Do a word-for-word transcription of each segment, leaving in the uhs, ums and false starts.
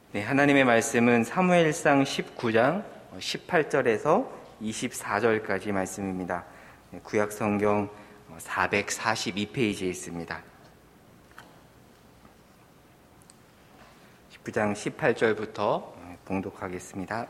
네, 하나님의 말씀은 사무엘상 십구 장 십팔 절에서 이십사 절까지 말씀입니다. 구약 성경 사백사십이 페이지에 있습니다. 십구 장 십팔 절부터 봉독하겠습니다.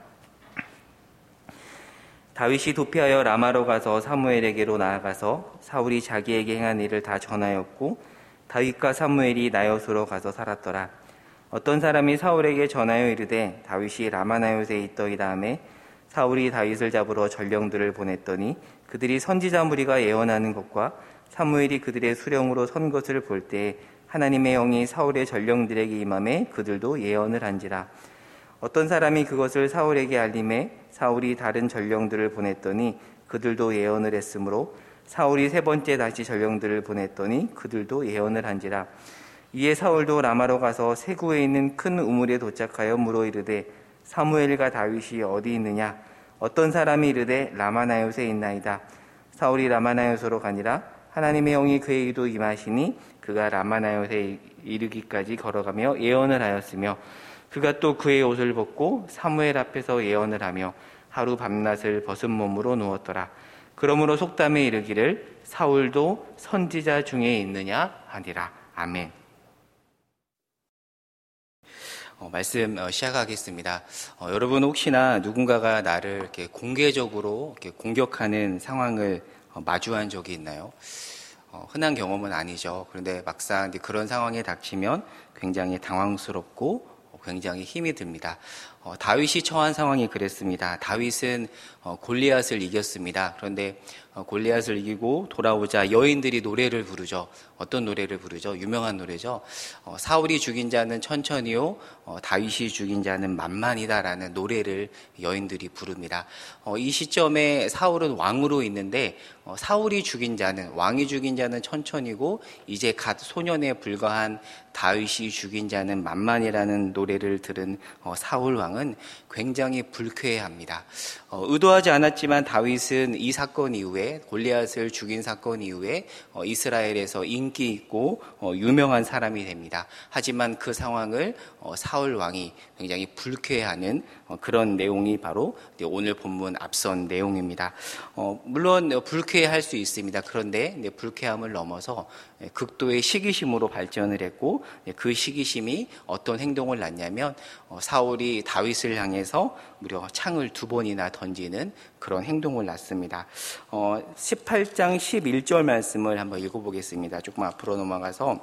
다윗이 도피하여 라마로 가서 사무엘에게로 나아가서 사울이 자기에게 행한 일을 다 전하였고 다윗과 사무엘이 나요스로 가서 살았더라. 어떤 사람이 사울에게 전하여 이르되 다윗이 라마나요스에 있더이다 하매 사울이 다윗을 잡으러 전령들을 보냈더니 그들이 선지자 무리가 예언하는 것과 사무엘이 그들의 수령으로 선 것을 볼 때에 하나님의 영이 사울의 전령들에게 임하매 그들도 예언을 한지라. 어떤 사람이 그것을 사울에게 알림해 사울이 다른 전령들을 보냈더니 그들도 예언을 했으므로 사울이 세 번째 다시 전령들을 보냈더니 그들도 예언을 한지라. 이에 사울도 라마로 가서 세구에 있는 큰 우물에 도착하여 물어 이르되 사무엘과 다윗이 어디 있느냐? 어떤 사람이 이르되 라마나요스에 있나이다. 사울이 라마나요스로 가니라. 하나님의 영이 그에게도 임하시니 그가 라마나요스에 이르기까지 걸어가며 예언을 하였으며 그가 또 그의 옷을 벗고 사무엘 앞에서 예언을 하며 하루 밤낮을 벗은 몸으로 누웠더라. 그러므로 속담에 이르기를 사울도 선지자 중에 있느냐 하니라. 아멘. 어, 말씀 어, 시작하겠습니다. 어, 여러분 혹시나 누군가가 나를 이렇게 공개적으로 이렇게 공격하는 상황을 어, 마주한 적이 있나요? 어, 흔한 경험은 아니죠. 그런데 막상 그런 상황에 닥치면 굉장히 당황스럽고 어, 굉장히 힘이 듭니다. 어, 다윗이 처한 상황이 그랬습니다. 다윗은 어, 골리앗을 이겼습니다. 그런데 어, 골리앗을 이기고 돌아오자 여인들이 노래를 부르죠. 어떤 노래를 부르죠? 유명한 노래죠. 어, 사울이 죽인 자는 천천히요, 어, 다윗이 죽인 자는 만만이다라는 노래를 여인들이 부릅니다. 어, 이 시점에 사울은 왕으로 있는데 어, 사울이 죽인 자는, 왕이 죽인 자는 천천히고 이제 갓 소년에 불과한 다윗이 죽인 자는 만만이라는 노래를 들은 어, 사울 왕은 굉장히 불쾌해합니다. 어, 의도하지 않았지만 다윗은 이 사건 이후에, 골리앗을 죽인 사건 이후에 어, 이스라엘에서 인기 있고 어, 유명한 사람이 됩니다. 하지만 그 상황을 어, 사울 왕이 굉장히 불쾌해하는 어, 그런 내용이 바로 오늘 본문 앞선 내용입니다. 어, 물론 불쾌할 수 있습니다. 그런데 불쾌함을 넘어서 극도의 시기심으로 발전을 했고 그 시기심이 어떤 행동을 낳냐면 어, 사울이 다윗을 향해서 무려 창을 두 번이나 던지는 그런 행동을 낳습니다. 어, 십팔 장 십일 절 말씀을 한번 읽어보겠습니다. 조금 앞으로 넘어가서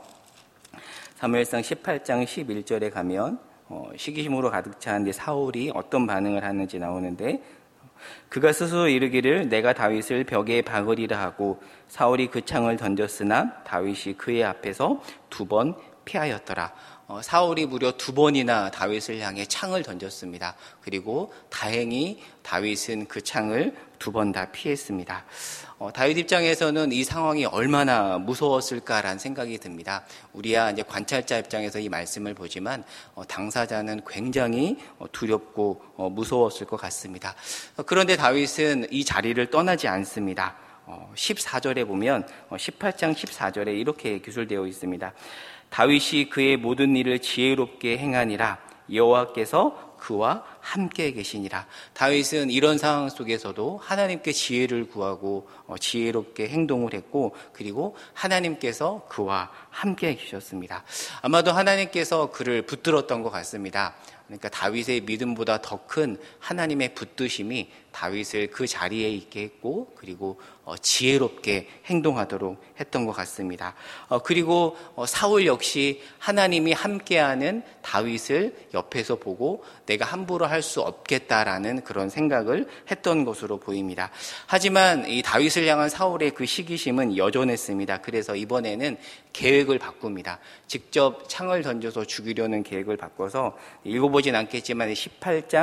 사무엘상 십팔 장 십일 절에 가면 어, 시기심으로 가득 찬 사울이 어떤 반응을 하는지 나오는데 그가 스스로 이르기를 내가 다윗을 벽에 박으리라 하고 사울이 그 창을 던졌으나 다윗이 그의 앞에서 두 번 피하였더라. 어, 사울이 무려 두 번이나 다윗을 향해 창을 던졌습니다. 그리고 다행히 다윗은 그 창을 두 번 다 피했습니다. 어, 다윗 입장에서는 이 상황이 얼마나 무서웠을까라는 생각이 듭니다. 우리야 이제 관찰자 입장에서 이 말씀을 보지만 어, 당사자는 굉장히 어, 두렵고 어, 무서웠을 것 같습니다. 어, 그런데 다윗은 이 자리를 떠나지 않습니다. 어, 십사 절에 보면 어, 십팔 장 십사 절에 이렇게 기술되어 있습니다. 다윗이 그의 모든 일을 지혜롭게 행하니라. 여호와께서 그와 함께 계시니라. 다윗은 이런 상황 속에서도 하나님께 지혜를 구하고 지혜롭게 행동을 했고 그리고 하나님께서 그와 함께 계셨습니다. 아마도 하나님께서 그를 붙들었던 것 같습니다. 그러니까 다윗의 믿음보다 더 큰 하나님의 붙드심이 다윗을 그 자리에 있게 했고 그리고 어, 지혜롭게 행동하도록 했던 것 같습니다. 어, 그리고 어, 사울 역시 하나님이 함께하는 다윗을 옆에서 보고 내가 함부로 할 수 없겠다라는 그런 생각을 했던 것으로 보입니다. 하지만 이 다윗을 향한 사울의 그 시기심은 여전했습니다. 그래서 이번에는 계획을 바꿉니다. 직접 창을 던져서 죽이려는 계획을 바꿔서 읽어보진 않겠지만 십팔 장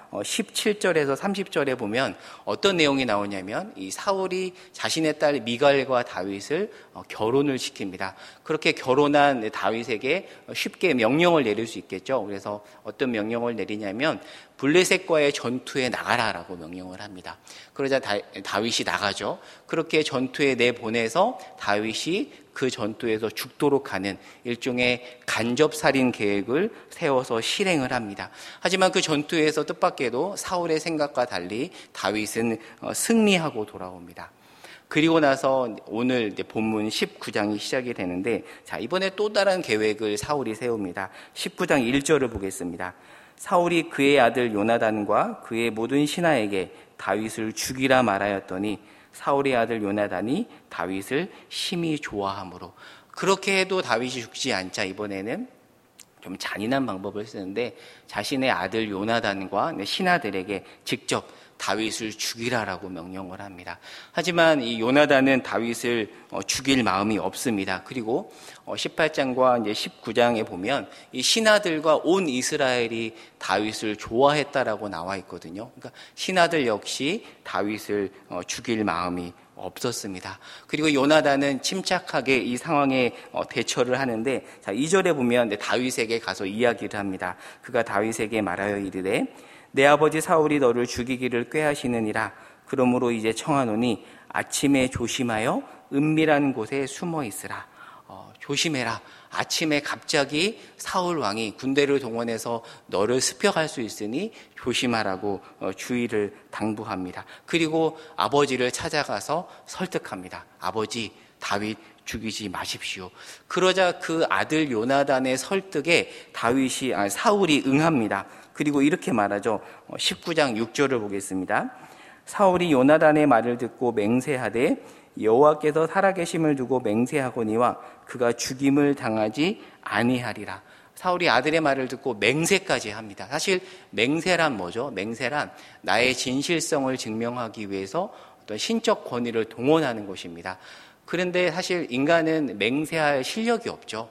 십칠 절에서 삼십 절에 보면 어떤 내용이 나오냐면 이 사울이 자신의 딸 미갈과 다윗을 결혼을 시킵니다. 그렇게 결혼한 다윗에게 쉽게 명령을 내릴 수 있겠죠. 그래서 어떤 명령을 내리냐면 블레셋과의 전투에 나가라라고 명령을 합니다. 그러자 다, 다윗이 나가죠. 그렇게 전투에 내보내서 다윗이 그 전투에서 죽도록 하는 일종의 간접살인 계획을 세워서 실행을 합니다. 하지만 그 전투에서 뜻밖에도 사울의 생각과 달리 다윗은 승리하고 돌아옵니다. 그리고 나서 오늘 본문 십구 장이 시작이 되는데, 자, 이번에 또 다른 계획을 사울이 세웁니다. 십구 장 일 절을 보겠습니다. 사울이 그의 아들 요나단과 그의 모든 신하에게 다윗을 죽이라 말하였더니 사울의 아들 요나단이 다윗을 심히 좋아하므로. 그렇게 해도 다윗이 죽지 않자 이번에는 좀 잔인한 방법을 쓰는데 자신의 아들 요나단과 신하들에게 직접 다윗을 죽이라라고 명령을 합니다. 하지만 이 요나단은 다윗을 죽일 마음이 없습니다. 그리고 십팔 장과 이제 십구 장에 보면 이 신하들과 온 이스라엘이 다윗을 좋아했다라고 나와 있거든요. 그러니까 신하들 역시 다윗을 죽일 마음이 없었습니다. 그리고 요나단은 침착하게 이 상황에 대처를 하는데, 자, 이 절에 보면 다윗에게 가서 이야기를 합니다. 그가 다윗에게 말하여 이르되 내 아버지 사울이 너를 죽이기를 꾀하시느니라. 그러므로 이제 청하노니 아침에 조심하여 은밀한 곳에 숨어 있으라. 어, 조심해라. 아침에 갑자기 사울 왕이 군대를 동원해서 너를 습격할 수 있으니 조심하라고 어, 주의를 당부합니다. 그리고 아버지를 찾아가서 설득합니다. 아버지, 다윗 죽이지 마십시오. 그러자 그 아들 요나단의 설득에 다윗이 아니, 사울이 응합니다. 그리고 이렇게 말하죠. 십구 장 육 절을 보겠습니다. 사울이 요나단의 말을 듣고 맹세하되 여호와께서 살아계심을 두고 맹세하거니와 그가 죽임을 당하지 아니하리라. 사울이 아들의 말을 듣고 맹세까지 합니다. 사실 맹세란 뭐죠? 맹세란 나의 진실성을 증명하기 위해서 어떤 신적 권위를 동원하는 것입니다. 그런데 사실 인간은 맹세할 실력이 없죠.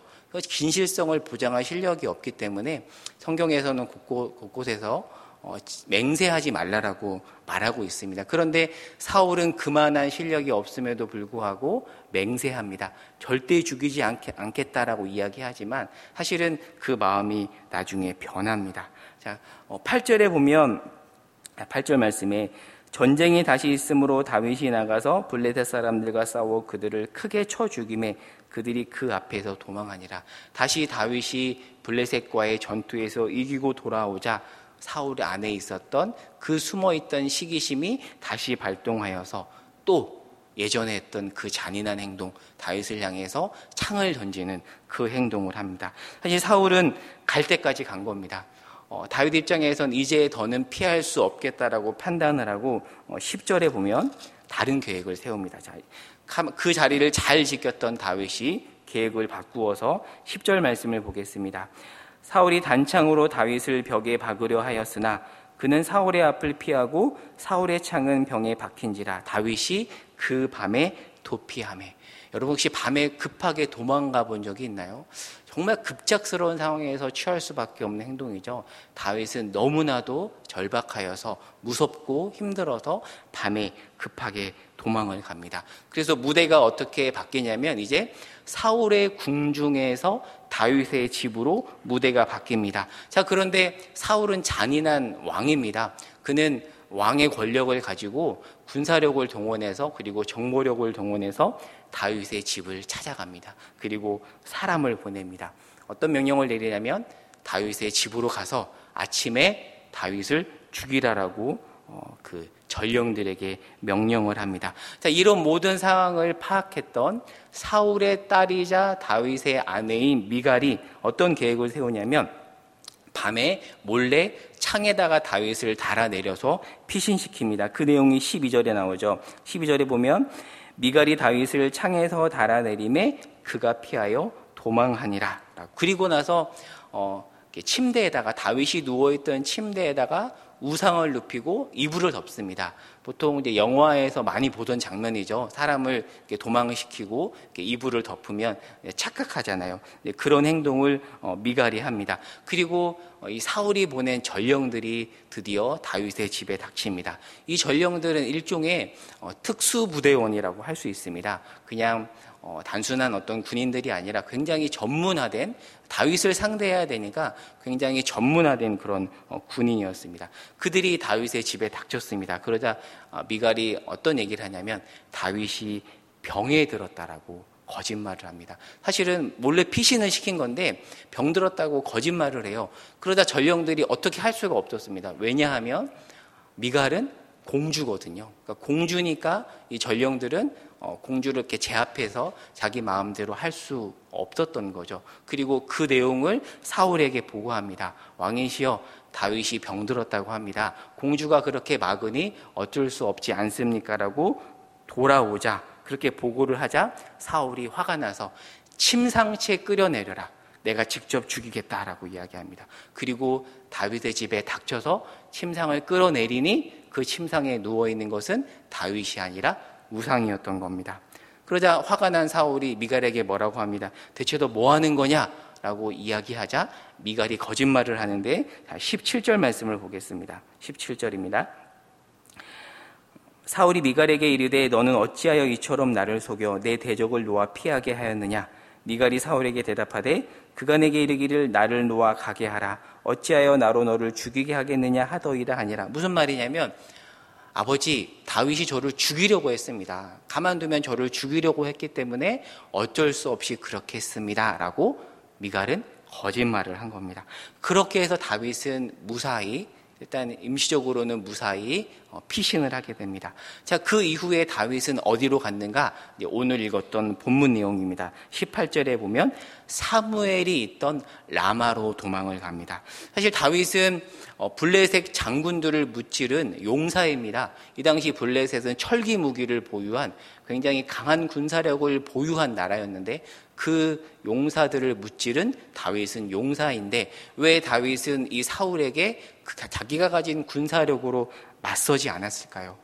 진실성을 보장할 실력이 없기 때문에 성경에서는 곳곳, 곳곳에서 어, 맹세하지 말라라고 말하고 있습니다. 그런데 사울은 그만한 실력이 없음에도 불구하고 맹세합니다. 절대 죽이지 않게, 않겠다라고 이야기하지만 사실은 그 마음이 나중에 변합니다. 자, 어, 팔 절에 보면 팔 절 말씀에 전쟁이 다시 있으므로 다윗이 나가서 블레셋 사람들과 싸워 그들을 크게 쳐 죽임에 그들이 그 앞에서 도망하니라. 다시 다윗이 블레셋과의 전투에서 이기고 돌아오자 사울 안에 있었던 그 숨어있던 시기심이 다시 발동하여서 또 예전에 했던 그 잔인한 행동, 다윗을 향해서 창을 던지는 그 행동을 합니다. 사실 사울은 갈 때까지 간 겁니다. 어, 다윗 입장에선 이제 더는 피할 수 없겠다라고 판단을 하고 어, 십 절에 보면 다른 계획을 세웁니다. 자, 그 자리를 잘 지켰던 다윗이 계획을 바꾸어서 십 절 말씀을 보겠습니다. 사울이 단창으로 다윗을 벽에 박으려 하였으나 그는 사울의 앞을 피하고 사울의 창은 병에 박힌지라. 다윗이 그 밤에 도피하매. 여러분 혹시 밤에 급하게 도망가 본 적이 있나요? 정말 급작스러운 상황에서 취할 수밖에 없는 행동이죠. 다윗은 너무나도 절박하여서 무섭고 힘들어서 밤에 급하게 도망을 갑니다. 그래서 무대가 어떻게 바뀌냐면 이제 사울의 궁중에서 다윗의 집으로 무대가 바뀝니다. 자, 그런데 사울은 잔인한 왕입니다. 그는 왕의 권력을 가지고 군사력을 동원해서 그리고 정보력을 동원해서 다윗의 집을 찾아갑니다. 그리고 사람을 보냅니다. 어떤 명령을 내리냐면 다윗의 집으로 가서 아침에 다윗을 죽이라라고 어, 그 전령들에게 명령을 합니다. 자, 이런 모든 상황을 파악했던 사울의 딸이자 다윗의 아내인 미갈이 어떤 계획을 세우냐면 밤에 몰래 창에다가 다윗을 달아내려서 피신시킵니다. 그 내용이 십이 절에 나오죠. 십이 절에 보면 미갈이 다윗을 창에서 달아내림에 그가 피하여 도망하니라. 그리고 나서 어, 침대에다가 다윗이 누워있던 침대에다가 우상을 눕히고 이불을 덮습니다. 보통 이제 영화에서 많이 보던 장면이죠. 사람을 이렇게 도망을 시키고 이렇게 이불을 덮으면 착각하잖아요. 그런 행동을 미갈이 합니다. 그리고 이 사울이 보낸 전령들이 드디어 다윗의 집에 닥칩니다. 이 전령들은 일종의 특수부대원이라고 할 수 있습니다. 그냥 어, 단순한 어떤 군인들이 아니라 굉장히 전문화된, 다윗을 상대해야 되니까 굉장히 전문화된 그런 어, 군인이었습니다. 그들이 다윗의 집에 닥쳤습니다. 그러자 어, 미갈이 어떤 얘기를 하냐면 다윗이 병에 들었다라고 거짓말을 합니다. 사실은 몰래 피신을 시킨 건데 병들었다고 거짓말을 해요. 그러다 전령들이 어떻게 할 수가 없었습니다. 왜냐하면 미갈은 공주거든요. 그러니까 공주니까 이 전령들은 어, 공주를 이렇게 제압해서 자기 마음대로 할 수 없었던 거죠. 그리고 그 내용을 사울에게 보고합니다. 왕이시여, 다윗이 병들었다고 합니다. 공주가 그렇게 막으니 어쩔 수 없지 않습니까? 라고 돌아오자, 그렇게 보고를 하자 사울이 화가 나서 침상채 끓여내려라, 내가 직접 죽이겠다라고 이야기합니다. 그리고 다윗의 집에 닥쳐서 침상을 끌어내리니 그 침상에 누워있는 것은 다윗이 아니라 우상이었던 겁니다. 그러자 화가 난 사울이 미갈에게 뭐라고 합니다. 대체 너 뭐 하는 거냐? 라고 이야기하자 미갈이 거짓말을 하는데, 십칠 절 말씀을 보겠습니다. 십칠 절입니다. 사울이 미갈에게 이르되 너는 어찌하여 이처럼 나를 속여 내 대적을 놓아 피하게 하였느냐? 미갈이 사울에게 대답하되 그가 내게 이르기를 나를 놓아 가게 하라. 어찌하여 나로 너를 죽이게 하겠느냐 하더이다 하니라. 무슨 말이냐면, 아버지, 다윗이 저를 죽이려고 했습니다. 가만두면 저를 죽이려고 했기 때문에 어쩔 수 없이 그렇게 했습니다. 라고 미갈은 거짓말을 한 겁니다. 그렇게 해서 다윗은 무사히, 일단 임시적으로는 무사히 피신을 하게 됩니다. 자, 그 이후에 다윗은 어디로 갔는가? 오늘 읽었던 본문 내용입니다. 십팔 절에 보면 사무엘이 있던 라마로 도망을 갑니다. 사실 다윗은 블레셋 장군들을 무찌른 용사입니다. 이 당시 블레셋은 철기 무기를 보유한 굉장히 강한 군사력을 보유한 나라였는데, 그 용사들을 무찌른 다윗은 용사인데 왜 다윗은 이 사울에게 자기가 가진 군사력으로 맞서지 않았을까요?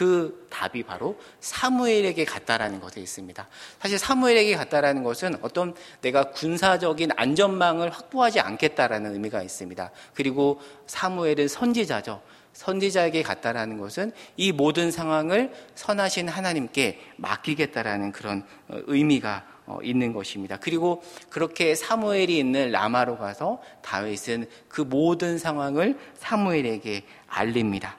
그 답이 바로 사무엘에게 갔다라는 것에 있습니다. 사실 사무엘에게 갔다라는 것은 어떤 내가 군사적인 안전망을 확보하지 않겠다라는 의미가 있습니다. 그리고 사무엘은 선지자죠. 선지자에게 갔다라는 것은 이 모든 상황을 선하신 하나님께 맡기겠다라는 그런 의미가 있는 것입니다. 그리고 그렇게 사무엘이 있는 라마로 가서 다윗은 그 모든 상황을 사무엘에게 알립니다.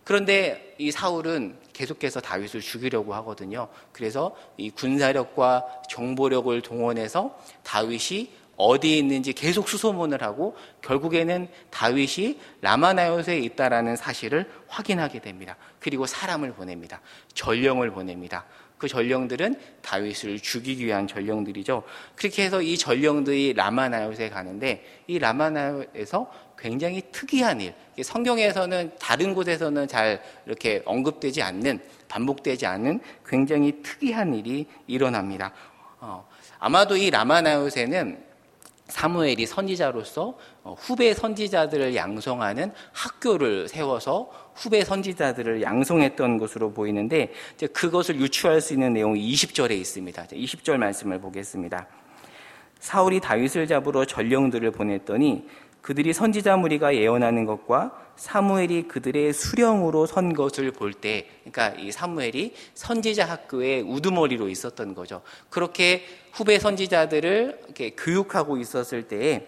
그런데 이 사울은 계속해서 다윗을 죽이려고 하거든요. 그래서 이 군사력과 정보력을 동원해서 다윗이 어디에 있는지 계속 수소문을 하고 결국에는 다윗이 라마나요스에 있다라는 사실을 확인하게 됩니다. 그리고 사람을 보냅니다. 전령을 보냅니다. 그 전령들은 다윗을 죽이기 위한 전령들이죠. 그렇게 해서 이 전령들이 라마나요스에 가는데, 이 라마나요스에서 굉장히 특이한 일, 성경에서는 다른 곳에서는 잘 이렇게 언급되지 않는, 반복되지 않는 굉장히 특이한 일이 일어납니다. 어, 아마도 이 라마나요스에는 사무엘이 선지자로서 후배 선지자들을 양성하는 학교를 세워서 후배 선지자들을 양성했던 것으로 보이는데, 그것을 유추할 수 있는 내용이 이십 절에 있습니다. 이십 절 말씀을 보겠습니다. 사울이 다윗을 잡으러 전령들을 보냈더니 그들이 선지자 무리가 예언하는 것과 사무엘이 그들의 수령으로 선 것을 볼 때, 그러니까 이 사무엘이 선지자 학교에 우두머리로 있었던 거죠. 그렇게 후배 선지자들을 이렇게 교육하고 있었을 때에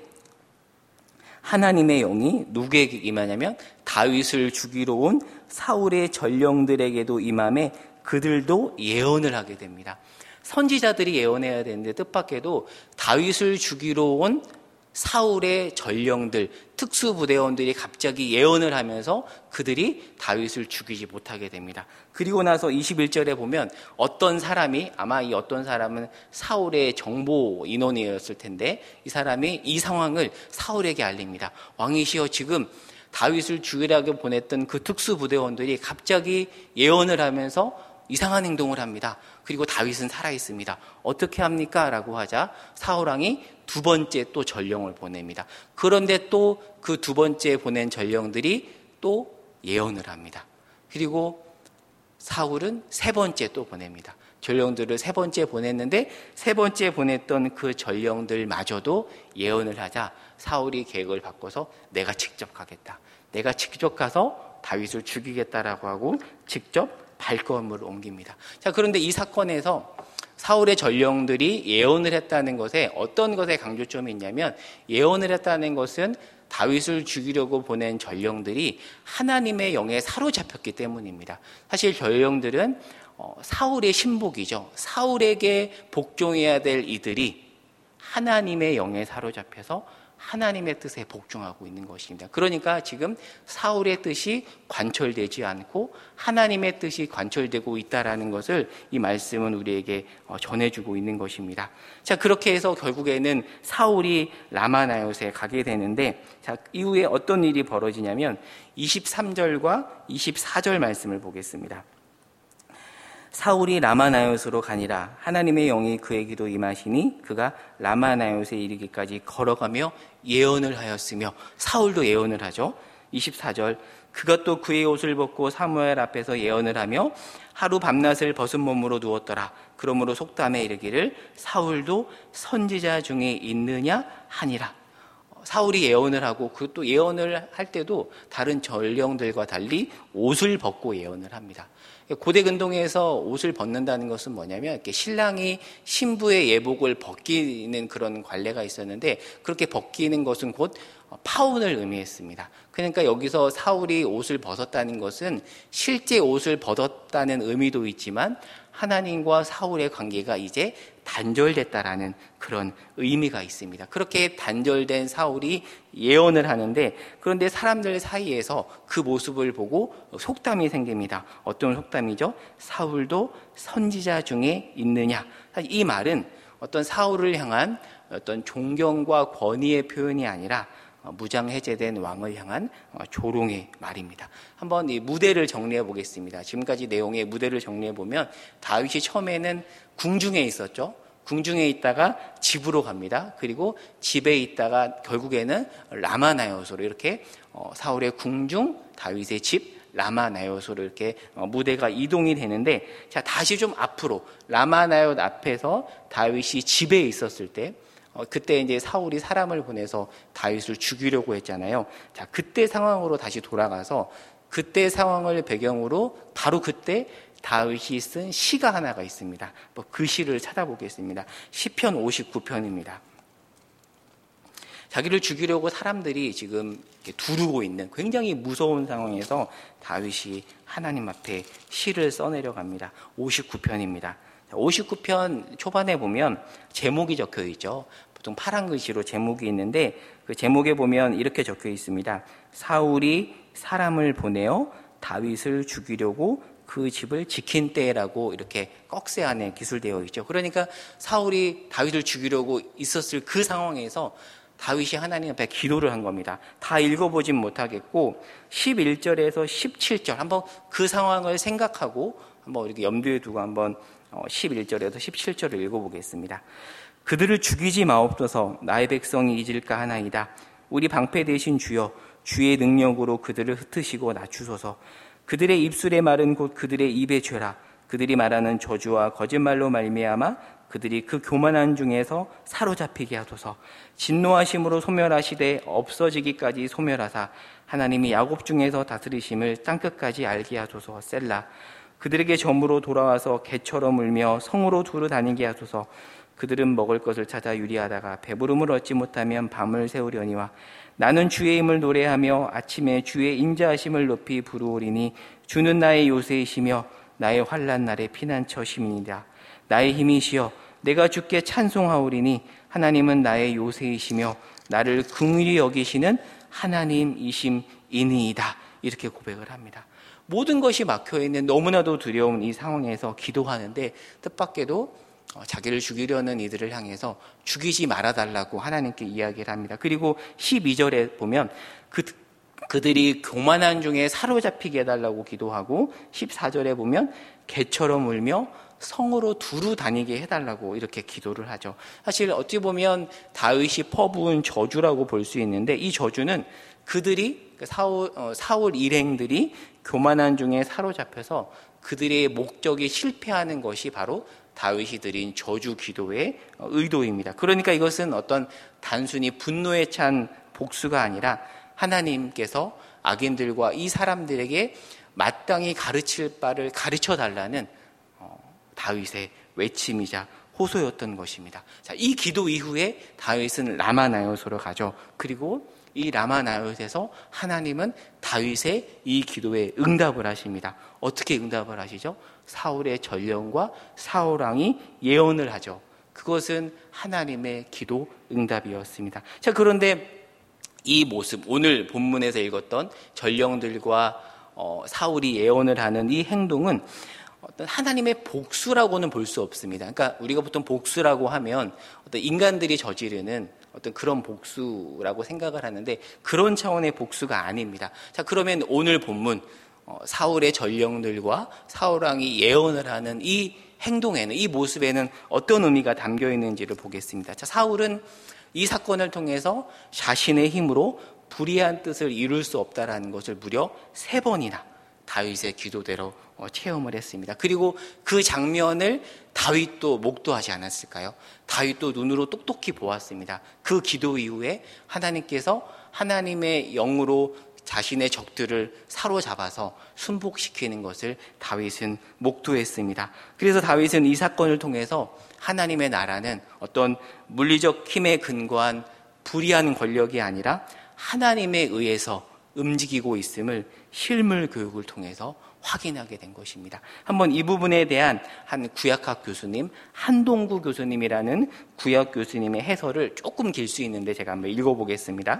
하나님의 영이 누구에게 임하냐면 다윗을 죽이러 온 사울의 전령들에게도 임함에 그들도 예언을 하게 됩니다. 선지자들이 예언해야 되는데 뜻밖에도 다윗을 죽이러 온 사울의 전령들, 특수부대원들이 갑자기 예언을 하면서 그들이 다윗을 죽이지 못하게 됩니다. 그리고 나서 이십일 절에 보면 어떤 사람이, 아마 이 어떤 사람은 사울의 정보 인원이었을 텐데, 이 사람이 이 상황을 사울에게 알립니다. 왕이시여, 지금 다윗을 죽이라고 보냈던 그 특수부대원들이 갑자기 예언을 하면서 이상한 행동을 합니다. 그리고 다윗은 살아있습니다. 어떻게 합니까? 라고 하자 사울왕이 두 번째 또 전령을 보냅니다. 그런데 또 그 두 번째 보낸 전령들이 또 예언을 합니다. 그리고 사울은 세 번째 또 보냅니다. 전령들을 세 번째 보냈는데 세 번째 보냈던 그 전령들마저도 예언을 하자 사울이 계획을 바꿔서 내가 직접 가겠다. 내가 직접 가서 다윗을 죽이겠다라고 하고 직접 발걸음을 옮깁니다. 자, 그런데 이 사건에서 사울의 전령들이 예언을 했다는 것에 어떤 것에 강조점이 있냐면 예언을 했다는 것은 다윗을 죽이려고 보낸 전령들이 하나님의 영에 사로잡혔기 때문입니다. 사실 전령들은 어, 사울의 신복이죠. 사울에게 복종해야 될 이들이 하나님의 영에 사로잡혀서 하나님의 뜻에 복종하고 있는 것입니다. 그러니까 지금 사울의 뜻이 관철되지 않고 하나님의 뜻이 관철되고 있다는 것을 이 말씀은 우리에게 전해주고 있는 것입니다. 자, 그렇게 해서 결국에는 사울이 라마나요스에 가게 되는데, 자, 이후에 어떤 일이 벌어지냐면 이십삼 절과 이십사 절 말씀을 보겠습니다. 사울이 라마나요스로 가니라. 하나님의 영이 그에게도 임하시니 그가 라마나요스에 이르기까지 걸어가며 예언을 하였으며, 사울도 예언을 하죠. 이십사 절, 그가 또 그의 옷을 벗고 사무엘 앞에서 예언을 하며 하루 밤낮을 벗은 몸으로 누웠더라. 그러므로 속담에 이르기를 사울도 선지자 중에 있느냐 하니라. 사울이 예언을 하고 그 또 예언을 할 때도 다른 전령들과 달리 옷을 벗고 예언을 합니다. 고대 근동에서 옷을 벗는다는 것은 뭐냐면 이렇게 신랑이 신부의 예복을 벗기는 그런 관례가 있었는데, 그렇게 벗기는 것은 곧 파혼을 의미했습니다. 그러니까 여기서 사울이 옷을 벗었다는 것은 실제 옷을 벗었다는 의미도 있지만 하나님과 사울의 관계가 이제 단절됐다라는 그런 의미가 있습니다. 그렇게 단절된 사울이 예언을 하는데, 그런데 사람들 사이에서 그 모습을 보고 속담이 생깁니다. 어떤 속담이죠? 사울도 선지자 중에 있느냐. 이 말은 어떤 사울을 향한 어떤 존경과 권위의 표현이 아니라 무장 해제된 왕을 향한 조롱의 말입니다. 한번 이 무대를 정리해 보겠습니다. 지금까지 내용의 무대를 정리해 보면 다윗이 처음에는 궁중에 있었죠. 궁중에 있다가 집으로 갑니다. 그리고 집에 있다가 결국에는 라마나요스로 이렇게 사울의 궁중, 다윗의 집, 라마나요스로 이렇게 무대가 이동이 되는데, 자, 다시 좀 앞으로 라마나요스 앞에서 다윗이 집에 있었을 때, 어, 그때 이제 사울이 사람을 보내서 다윗을 죽이려고 했잖아요. 자, 그때 상황으로 다시 돌아가서 그때 상황을 배경으로 바로 그때 다윗이 쓴 시가 하나가 있습니다. 뭐 그 시를 찾아보겠습니다. 시편 오십구 편입니다. 자기를 죽이려고 사람들이 지금 이렇게 두르고 있는 굉장히 무서운 상황에서 다윗이 하나님 앞에 시를 써내려갑니다. 오십구 편입니다. 오십구 편 초반에 보면 제목이 적혀 있죠. 보통 파란 글씨로 제목이 있는데 그 제목에 보면 이렇게 적혀 있습니다. 사울이 사람을 보내어 다윗을 죽이려고 그 집을 지킨 때라고 이렇게 꺽쇠 안에 기술되어 있죠. 그러니까 사울이 다윗을 죽이려고 있었을 그 상황에서 다윗이 하나님 앞에 기도를 한 겁니다. 다 읽어보진 못하겠고 십일 절에서 십칠 절 한번 그 상황을 생각하고 한번 이렇게 염두에 두고 한번 십일 절에서 십칠 절을 읽어보겠습니다. 그들을 죽이지 마옵소서. 나의 백성이 잊을까 하나이다. 우리 방패 되신 주여, 주의 능력으로 그들을 흩으시고 낮추소서. 그들의 입술의 말은 곧 그들의 입의 죄라. 그들이 말하는 저주와 거짓말로 말미암아 그들이 그 교만한 중에서 사로잡히게 하소서. 진노하심으로 소멸하시되 없어지기까지 소멸하사 하나님이 야곱 중에서 다스리심을 땅끝까지 알게 하소서. 셀라. 그들에게 점으로 돌아와서 개처럼 울며 성으로 두루 다니게 하소서. 그들은 먹을 것을 찾아 유리하다가 배부름을 얻지 못하면 밤을 새우려니와 나는 주의 힘을 노래하며 아침에 주의 인자하심을 높이 부르오리니 주는 나의 요새이시며 나의 환난 날의 피난처심이니라. 나의 힘이시여 내가 주께 찬송하오리니 하나님은 나의 요새이시며 나를 긍휼히 여기시는 하나님이심이니이다. 이렇게 고백을 합니다. 모든 것이 막혀있는 너무나도 두려운 이 상황에서 기도하는데 뜻밖에도 자기를 죽이려는 이들을 향해서 죽이지 말아달라고 하나님께 이야기를 합니다. 그리고 십이 절에 보면 그, 그들이 교만한 중에 사로잡히게 해달라고 기도하고 십사 절에 보면 개처럼 울며 성으로 두루 다니게 해달라고 이렇게 기도를 하죠. 사실 어찌 보면 다윗이 퍼부은 저주라고 볼 수 있는데, 이 저주는 그들이 사울, 어, 사울 일행들이 교만한 중에 사로잡혀서 그들의 목적이 실패하는 것이 바로 다윗이 드린 저주 기도의 의도입니다. 그러니까 이것은 어떤 단순히 분노에 찬 복수가 아니라 하나님께서 악인들과 이 사람들에게 마땅히 가르칠 바를 가르쳐 달라는 어, 다윗의 외침이자 호소였던 것입니다. 자, 이 기도 이후에 다윗은 라마나요스로 가죠. 그리고 이 라마나요스에서 하나님은 다윗의 이 기도에 응답을 하십니다. 어떻게 응답을 하시죠? 사울의 전령과 사울 왕이 예언을 하죠. 그것은 하나님의 기도 응답이었습니다. 자, 그런데 이 모습, 오늘 본문에서 읽었던 전령들과 어, 사울이 예언을 하는 이 행동은 어떤 하나님의 복수라고는 볼 수 없습니다. 그러니까 우리가 보통 복수라고 하면 어떤 인간들이 저지르는 어떤 그런 복수라고 생각을 하는데, 그런 차원의 복수가 아닙니다. 자, 그러면 오늘 본문 어, 사울의 전령들과 사울 왕이 예언을 하는 이 행동에는, 이 모습에는 어떤 의미가 담겨 있는지를 보겠습니다. 자, 사울은 이 사건을 통해서 자신의 힘으로 불의한 뜻을 이룰 수 없다라는 것을 무려 세 번이나 다윗의 기도대로 체험을 했습니다. 그리고 그 장면을 다윗도 목도하지 않았을까요? 다윗도 눈으로 똑똑히 보았습니다. 그 기도 이후에 하나님께서 하나님의 영으로 자신의 적들을 사로잡아서 순복시키는 것을 다윗은 목도했습니다. 그래서 다윗은 이 사건을 통해서 하나님의 나라는 어떤 물리적 힘에 근거한 불의한 권력이 아니라 하나님에 의해서 움직이고 있음을 실물 교육을 통해서 확인하게 된 것입니다. 한번 이 부분에 대한 한 구약학 교수님, 한동구 교수님이라는 구약 교수님의 해설을 조금 길 수 있는데 제가 한번 읽어보겠습니다.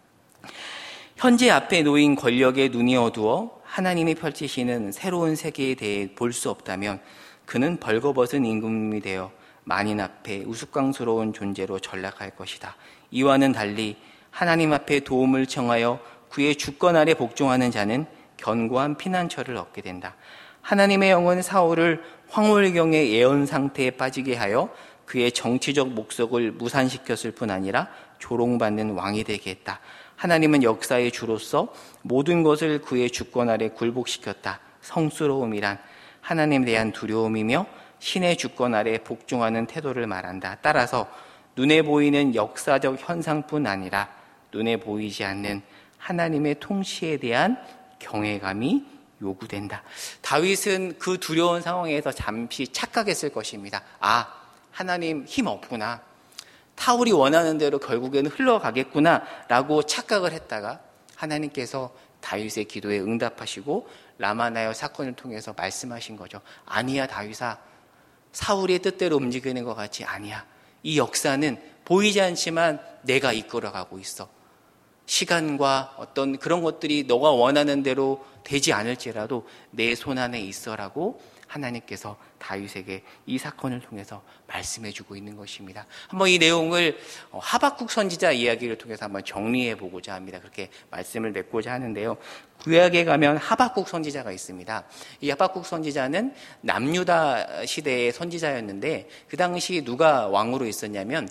현재 앞에 놓인 권력에 눈이 어두워 하나님이 펼치시는 새로운 세계에 대해 볼 수 없다면 그는 벌거벗은 임금이 되어 만인 앞에 우스꽝스러운 존재로 전락할 것이다. 이와는 달리 하나님 앞에 도움을 청하여 그의 주권 아래 복종하는 자는 견고한 피난처를 얻게 된다. 하나님의 영은 사울을 황홀경의 예언 상태에 빠지게 하여 그의 정치적 목적을 무산시켰을 뿐 아니라 조롱받는 왕이 되게 했다. 하나님은 역사의 주로서 모든 것을 그의 주권 아래 굴복시켰다. 성스러움이란 하나님에 대한 두려움이며 신의 주권 아래 복종하는 태도를 말한다. 따라서 눈에 보이는 역사적 현상뿐 아니라 눈에 보이지 않는 하나님의 통치에 대한 경외감이 요구된다. 다윗은 그 두려운 상황에서 잠시 착각했을 것입니다. 아, 하나님 힘 없구나. 사울이 원하는 대로 결국에는 흘러가겠구나 라고 착각을 했다가 하나님께서 다윗의 기도에 응답하시고 라마나요 사건을 통해서 말씀하신 거죠. 아니야, 다윗아. 사울의 뜻대로 움직이는 것 같이 아니야. 이 역사는 보이지 않지만 내가 이끌어가고 있어. 시간과 어떤 그런 것들이 너가 원하는 대로 되지 않을지라도 내 손 안에 있어라고 하나님께서 다윗에게 이 사건을 통해서 말씀해주고 있는 것입니다. 한번 이 내용을 하박국 선지자 이야기를 통해서 한번 정리해 보고자 합니다. 그렇게 말씀을 맺고자 하는데요. 구약에 가면 하박국 선지자가 있습니다. 이 하박국 선지자는 남유다 시대의 선지자였는데 그 당시 누가 왕으로 있었냐면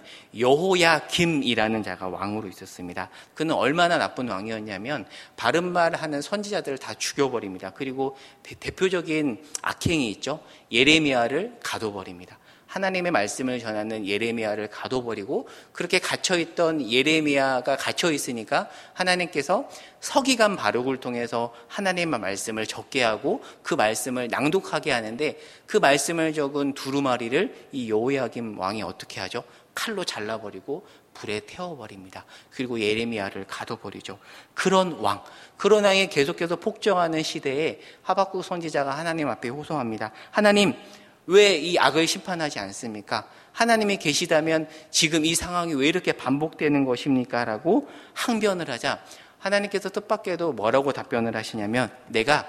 여호야김이라는 자가 왕으로 있었습니다. 그는 얼마나 나쁜 왕이었냐면 바른 말 하는 선지자들을 다 죽여버립니다. 그리고 대표적인 악행이 있죠. 예레미야를 가둬버립니다. 하나님의 말씀을 전하는 예레미야를 가둬버리고 그렇게 갇혀있던 예레미야가 갇혀있으니까 하나님께서 서기관 바룩을 통해서 하나님의 말씀을 적게 하고 그 말씀을 낭독하게 하는데 그 말씀을 적은 두루마리를 이 여호야김 왕이 어떻게 하죠? 칼로 잘라버리고 불에 태워버립니다. 그리고 예레미야를 가둬버리죠. 그런 왕, 그런 왕이 계속해서 폭정하는 시대에 하박국 선지자가 하나님 앞에 호소합니다. 하나님, 왜 이 악을 심판하지 않습니까? 하나님이 계시다면 지금 이 상황이 왜 이렇게 반복되는 것입니까? 라고 항변을 하자 하나님께서 뜻밖에도 뭐라고 답변을 하시냐면 내가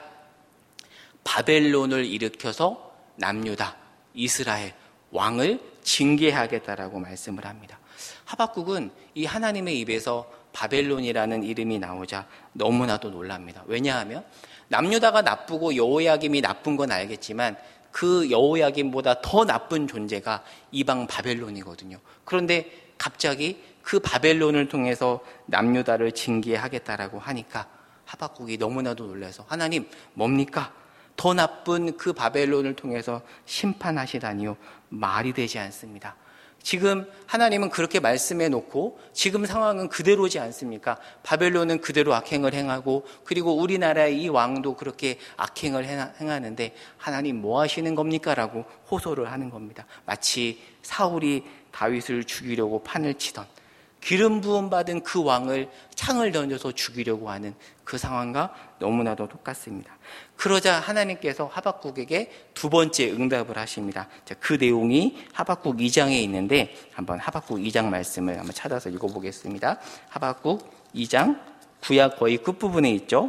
바벨론을 일으켜서 남유다, 이스라엘 왕을 징계하겠다라고 말씀을 합니다. 하박국은 이 하나님의 입에서 바벨론이라는 이름이 나오자 너무나도 놀랍니다. 왜냐하면 남유다가 나쁘고 여호야김이 나쁜 건 알겠지만 그 여호야김보다 더 나쁜 존재가 이방 바벨론이거든요. 그런데 갑자기 그 바벨론을 통해서 남유다를 징계하겠다라고 하니까 하박국이 너무나도 놀라서 하나님 뭡니까? 더 나쁜 그 바벨론을 통해서 심판하시다니요. 말이 되지 않습니다. 지금 하나님은 그렇게 말씀해 놓고 지금 상황은 그대로지 않습니까? 바벨론은 그대로 악행을 행하고 그리고 우리나라의 이 왕도 그렇게 악행을 행하는데 하나님 뭐 하시는 겁니까? 라고 호소를 하는 겁니다. 마치 사울이 다윗을 죽이려고 판을 치던 기름 부음 받은 그 왕을 창을 던져서 죽이려고 하는 그 상황과 너무나도 똑같습니다. 그러자 하나님께서 하박국에게 두 번째 응답을 하십니다. 그 내용이 하박국 이 장에 있는데 한번 하박국 이 장 말씀을 한번 찾아서 읽어보겠습니다. 하박국 이 장 구약 거의 끝부분에 있죠.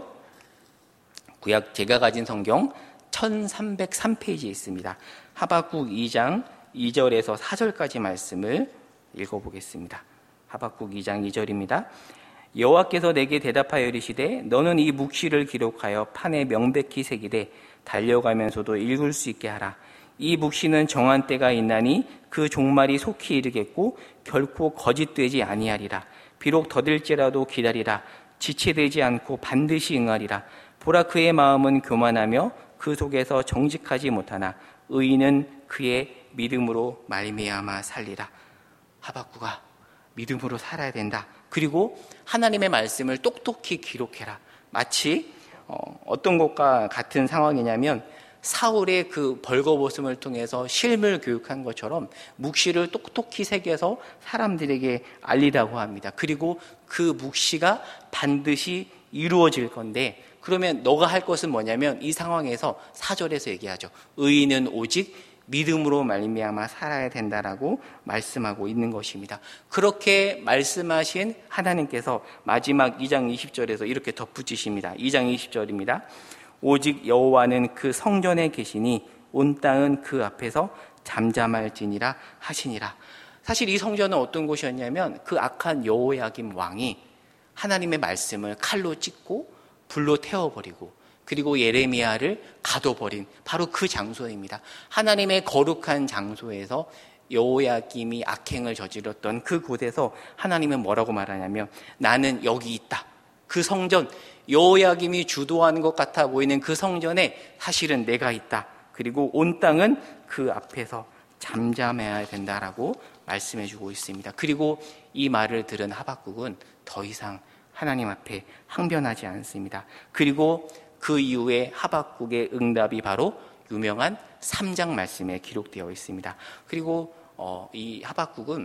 구약 제가 가진 성경 천삼백삼 페이지에 있습니다. 하박국 이 장 이 절에서 사 절까지 말씀을 읽어보겠습니다. 하박국 이 장 이 절입니다. 여호와께서 내게 대답하여 이르시되 너는 이 묵시를 기록하여 판에 명백히 새기되 달려가면서도 읽을 수 있게 하라. 이 묵시는 정한 때가 있나니 그 종말이 속히 이르겠고 결코 거짓되지 아니하리라. 비록 더딜지라도 기다리라. 지체되지 않고 반드시 응하리라. 보라 그의 마음은 교만하며 그 속에서 정직하지 못하나 의인은 그의 믿음으로 말미암아 살리라. 하박국아 믿음으로 살아야 된다. 그리고 하나님의 말씀을 똑똑히 기록해라. 마치 어, 어떤 것과 같은 상황이냐면 사울의 그 벌거벗음을 통해서 실물 교육한 것처럼 묵시를 똑똑히 새겨서 사람들에게 알리라고 합니다. 그리고 그 묵시가 반드시 이루어질 건데 그러면 너가 할 것은 뭐냐면 이 상황에서 사 절에서 얘기하죠. 의인은 오직 믿음으로 말미암아 살아야 된다라고 말씀하고 있는 것입니다. 그렇게 말씀하신 하나님께서 마지막 이 장 이십 절에서 이렇게 덧붙이십니다. 이 장 이십 절입니다. 오직 여호와는 그 성전에 계시니 온 땅은 그 앞에서 잠잠할지니라 하시니라. 사실 이 성전은 어떤 곳이었냐면 그 악한 여호야김 왕이 하나님의 말씀을 칼로 찢고 불로 태워버리고 그리고 예레미야를 가둬버린 바로 그 장소입니다. 하나님의 거룩한 장소에서 여호야김이 악행을 저질렀던 그 곳에서 하나님은 뭐라고 말하냐면 나는 여기 있다. 그 성전, 여호야김이 주도하는 것 같아 보이는 그 성전에 사실은 내가 있다. 그리고 온 땅은 그 앞에서 잠잠해야 된다라고 말씀해주고 있습니다. 그리고 이 말을 들은 하박국은 더 이상 하나님 앞에 항변하지 않습니다. 그리고 그 이후에 하박국의 응답이 바로 유명한 삼 장 말씀에 기록되어 있습니다. 그리고 어, 이 하박국은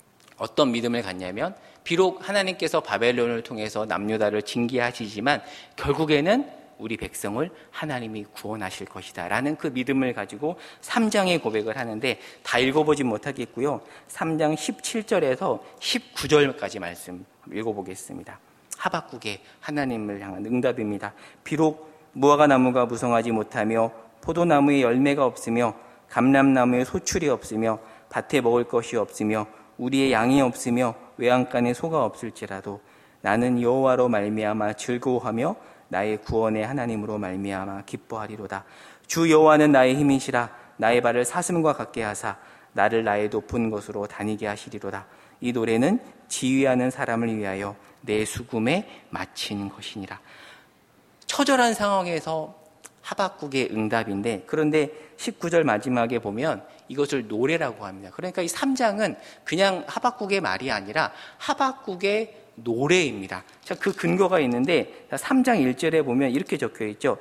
어떤 믿음을 갖냐면 비록 하나님께서 바벨론을 통해서 남유다를 징계하시지만 결국에는 우리 백성을 하나님이 구원하실 것이다 라는 그 믿음을 가지고 삼 장의 고백을 하는데 다 읽어보진 못하겠고요. 삼 장 십칠 절에서 십구 절까지 말씀 읽어보겠습니다. 하박국의 하나님을 향한 응답입니다. 비록 무화과 나무가 무성하지 못하며 포도나무에 열매가 없으며 감람나무에 소출이 없으며 밭에 먹을 것이 없으며 우리의 양이 없으며 외양간에 소가 없을지라도 나는 여호와로 말미암아 즐거워하며 나의 구원의 하나님으로 말미암아 기뻐하리로다. 주 여호와는 나의 힘이시라. 나의 발을 사슴과 같게 하사 나를 나의 높은 곳으로 다니게 하시리로다. 이 노래는 지휘하는 사람을 위하여 내 수금에 마친 것이니라. 처절한 상황에서 하박국의 응답인데 그런데 십구 절 마지막에 보면 이것을 노래라고 합니다. 그러니까 이 삼 장은 그냥 하박국의 말이 아니라 하박국의 노래입니다. 자, 그 근거가 있는데 삼 장 일 절에 보면 이렇게 적혀 있죠.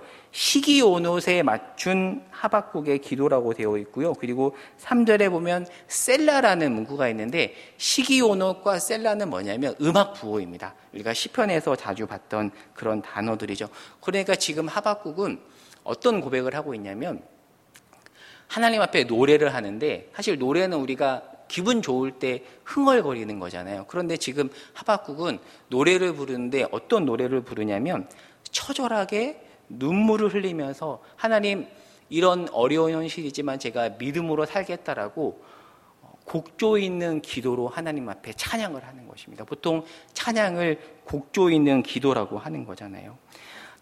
시기온옷에 맞춘 하박국의 기도라고 되어 있고요. 그리고 삼 절에 보면 셀라라는 문구가 있는데 시기온옷과 셀라는 뭐냐면 음악 부호입니다. 우리가 시편에서 자주 봤던 그런 단어들이죠. 그러니까 지금 하박국은 어떤 고백을 하고 있냐면 하나님 앞에 노래를 하는데 사실 노래는 우리가 기분 좋을 때 흥얼거리는 거잖아요. 그런데 지금 하박국은 노래를 부르는데 어떤 노래를 부르냐면 처절하게 눈물을 흘리면서 하나님 이런 어려운 현실이지만 제가 믿음으로 살겠다라고 곡조 있는 기도로 하나님 앞에 찬양을 하는 것입니다. 보통 찬양을 곡조 있는 기도라고 하는 거잖아요.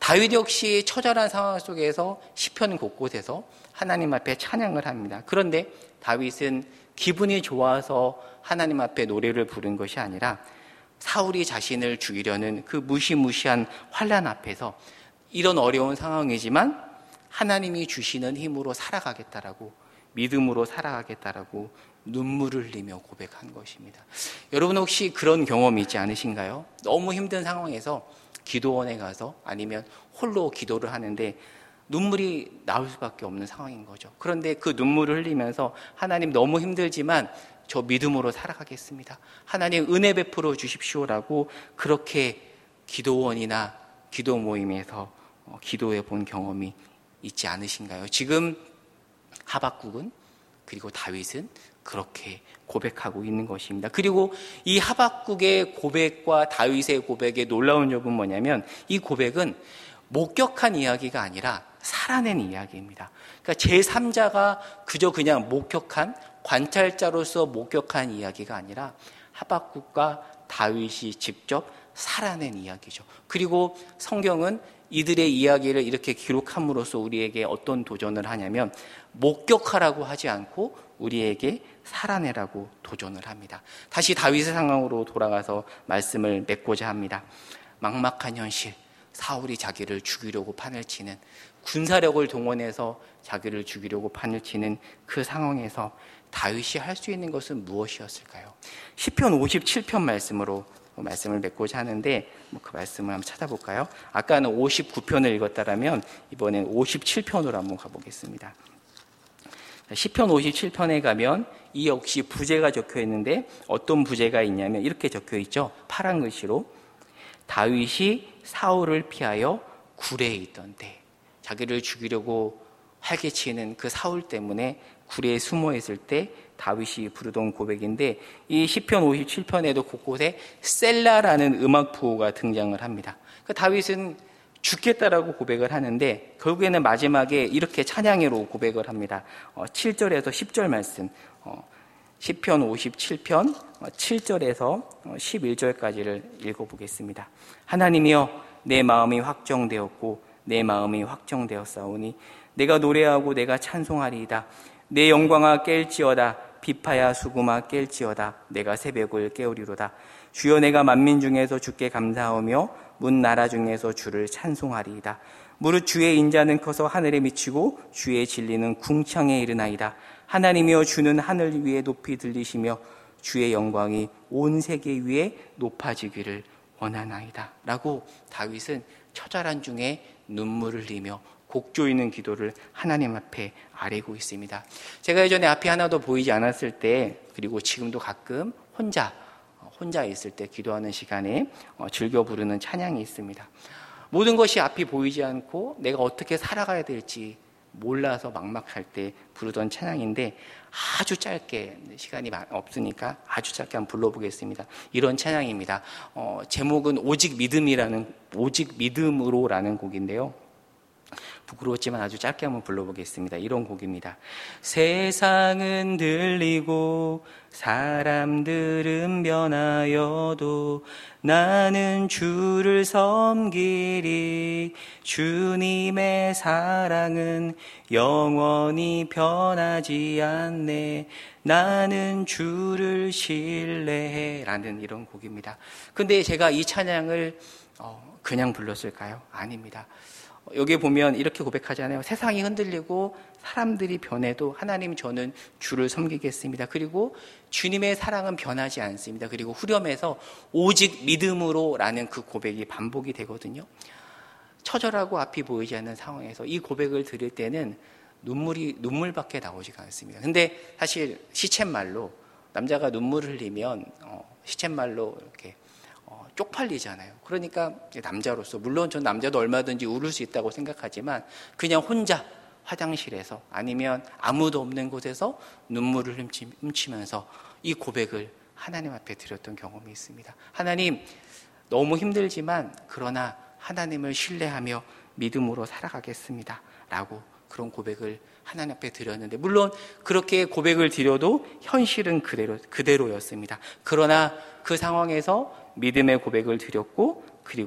다윗 역시 처절한 상황 속에서 시편 곳곳에서 하나님 앞에 찬양을 합니다. 그런데 다윗은 기분이 좋아서 하나님 앞에 노래를 부른 것이 아니라 사울이 자신을 죽이려는 그 무시무시한 환난 앞에서 이런 어려운 상황이지만 하나님이 주시는 힘으로 살아가겠다라고, 믿음으로 살아가겠다라고 눈물을 흘리며 고백한 것입니다. 여러분 혹시 그런 경험이 있지 않으신가요? 너무 힘든 상황에서 기도원에 가서 아니면 홀로 기도를 하는데 눈물이 나올 수밖에 없는 상황인 거죠. 그런데 그 눈물을 흘리면서 하나님 너무 힘들지만 저 믿음으로 살아가겠습니다. 하나님 은혜 베풀어 주십시오라고 그렇게 기도원이나 기도 모임에서 기도해 본 경험이 있지 않으신가요? 지금 하박국은 그리고 다윗은 그렇게 고백하고 있는 것입니다. 그리고 이 하박국의 고백과 다윗의 고백의 놀라운 점은 뭐냐면 이 고백은 목격한 이야기가 아니라 살아낸 이야기입니다. 그러니까 제삼자가 그저 그냥 목격한, 관찰자로서 목격한 이야기가 아니라 하박국과 다윗이 직접 살아낸 이야기죠. 그리고 성경은 이들의 이야기를 이렇게 기록함으로써 우리에게 어떤 도전을 하냐면 목격하라고 하지 않고 우리에게 살아내라고 도전을 합니다. 다시 다윗의 상황으로 돌아가서 말씀을 맺고자 합니다. 막막한 현실, 사울이 자기를 죽이려고 판을 치는, 군사력을 동원해서 자기를 죽이려고 판을 치는 그 상황에서 다윗이 할 수 있는 것은 무엇이었을까요? 시편 오십칠 편 말씀으로 말씀을 맺고자 하는데 그 말씀을 한번 찾아볼까요? 아까는 오십구 편을 읽었다라면 이번엔 오십칠 편으로 한번 가보겠습니다. 시편 오십칠 편에 가면 이 역시 부제가 적혀 있는데 어떤 부제가 있냐면 이렇게 적혀 있죠. 파란 글씨로 다윗이 사울을 피하여 굴에 있던 때, 자기를 죽이려고 활개치는 그 사울 때문에 굴에 숨어 있을 때 다윗이 부르던 고백인데 이 시편 오십칠 편에도 곳곳에 셀라라는 음악 부호가 등장을 합니다. 그 다윗은 죽겠다라고 고백을 하는데 결국에는 마지막에 이렇게 찬양으로 고백을 합니다. 칠 절에서 십 절 말씀, 시편 오십칠 편 칠 절에서 십일 절까지를 읽어보겠습니다. 하나님이여, 내 마음이 확정되었고 내 마음이 확정되었사오니 내가 노래하고 내가 찬송하리이다. 내 영광아 깰지어다. 비파야 수구마 깰지어다. 내가 새벽을 깨우리로다. 주여, 내가 만민 중에서 주께 감사하며 문 나라 중에서 주를 찬송하리이다. 무릇 주의 인자는 커서 하늘에 미치고 주의 진리는 궁창에 이르나이다. 하나님이여, 주는 하늘 위에 높이 들리시며 주의 영광이 온 세계 위에 높아지기를 원하나이다. 라고 다윗은 처절한 중에 눈물을 흘리며 곡 조이는 기도를 하나님 앞에 아뢰고 있습니다. 제가 예전에 앞이 하나도 보이지 않았을 때, 그리고 지금도 가끔 혼자 혼자 있을 때 기도하는 시간에 즐겨 부르는 찬양이 있습니다. 모든 것이 앞이 보이지 않고 내가 어떻게 살아가야 될지 몰라서 막막할 때 부르던 찬양인데 아주 짧게, 시간이 없으니까 아주 짧게 한번 불러보겠습니다. 이런 찬양입니다. 어, 제목은 오직 믿음이라는, 오직 믿음으로라는 곡인데요. 부끄러웠지만 아주 짧게 한번 불러보겠습니다. 이런 곡입니다. 세상은 들리고 사람들은 변하여도 나는 주를 섬기리. 주님의 사랑은 영원히 변하지 않네. 나는 주를 신뢰해. 라는 이런 곡입니다. 근데 제가 이 찬양을 어, 그냥 불렀을까요? 아닙니다. 여기 보면 이렇게 고백하잖아요. 세상이 흔들리고 사람들이 변해도 하나님, 저는 주를 섬기겠습니다. 그리고 주님의 사랑은 변하지 않습니다. 그리고 후렴에서 오직 믿음으로 라는 그 고백이 반복이 되거든요. 처절하고 앞이 보이지 않는 상황에서 이 고백을 들을 때는 눈물이, 눈물밖에 나오지가 않습니다. 근데 사실 시쳇말로 남자가 눈물을 흘리면 어, 시쳇말로 이렇게 쪽팔리잖아요. 그러니까 남자로서, 물론 전 남자도 얼마든지 울을 수 있다고 생각하지만 그냥 혼자 화장실에서 아니면 아무도 없는 곳에서 눈물을 훔치, 훔치면서 이 고백을 하나님 앞에 드렸던 경험이 있습니다. 하나님, 너무 힘들지만 그러나 하나님을 신뢰하며 믿음으로 살아가겠습니다. 라고 그런 고백을 하나님 앞에 드렸는데, 물론 그렇게 고백을 드려도 현실은 그대로, 그대로였습니다. 그러나 그 상황에서 믿음의 고백을 드렸고, 그리고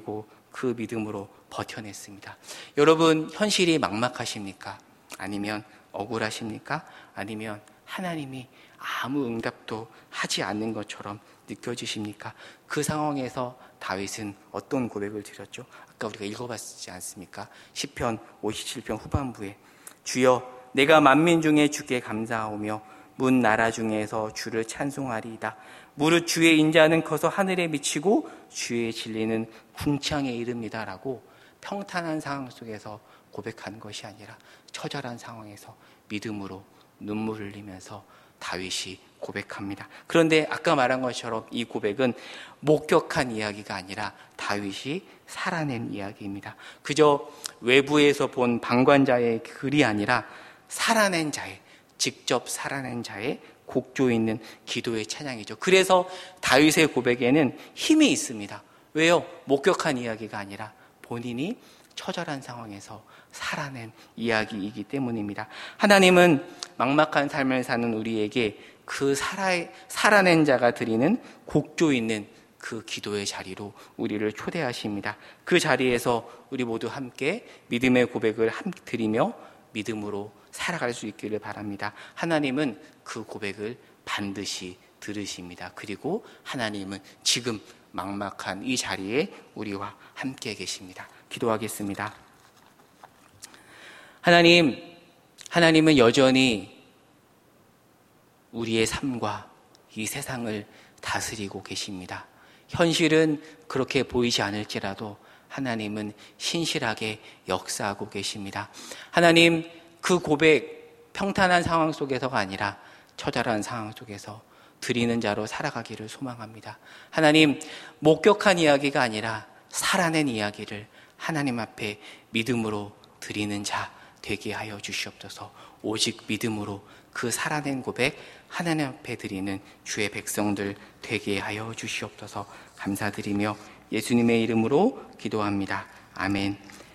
그 믿음으로 버텨냈습니다. 여러분, 현실이 막막하십니까? 아니면 억울하십니까? 아니면 하나님이 아무 응답도 하지 않는 것처럼 느껴지십니까? 그 상황에서 다윗은 어떤 고백을 드렸죠? 아까 우리가 읽어봤지 않습니까? 시편 오십칠 편 후반부에 주여 내가 만민 중에 주께 감사하오며 문 나라 중에서 주를 찬송하리이다. 무릇 주의 인자는 커서 하늘에 미치고 주의 진리는 궁창에 이릅니다. 라고 평탄한 상황 속에서 고백한 것이 아니라 처절한 상황에서 믿음으로 눈물을 흘리면서 다윗이 고백합니다. 그런데 아까 말한 것처럼 이 고백은 목격한 이야기가 아니라 다윗이 살아낸 이야기입니다. 그저 외부에서 본 방관자의 글이 아니라 살아낸 자의, 직접 살아낸 자의 곡조 있는 기도의 찬양이죠. 그래서 다윗의 고백에는 힘이 있습니다. 왜요? 목격한 이야기가 아니라 본인이 처절한 상황에서 살아낸 이야기이기 때문입니다. 하나님은 막막한 삶을 사는 우리에게 그 살아, 살아낸 자가 드리는 곡조 있는 그 기도의 자리로 우리를 초대하십니다. 그 자리에서 우리 모두 함께 믿음의 고백을 함께 드리며 믿음으로 살아갈 수 있기를 바랍니다. 하나님은 그 고백을 반드시 들으십니다. 그리고 하나님은 지금 막막한 이 자리에 우리와 함께 계십니다. 기도하겠습니다. 하나님, 하나님은 여전히 우리의 삶과 이 세상을 다스리고 계십니다. 현실은 그렇게 보이지 않을지라도 하나님은 신실하게 역사하고 계십니다. 하나님, 그 고백 평탄한 상황 속에서가 아니라 처절한 상황 속에서 드리는 자로 살아가기를 소망합니다. 하나님, 목격한 이야기가 아니라 살아낸 이야기를 하나님 앞에 믿음으로 드리는 자 되게 하여 주시옵소서. 오직 믿음으로 그 살아낸 고백 하나님 앞에 드리는 주의 백성들 되게 하여 주시옵소서. 감사드리며 예수님의 이름으로 기도합니다. 아멘.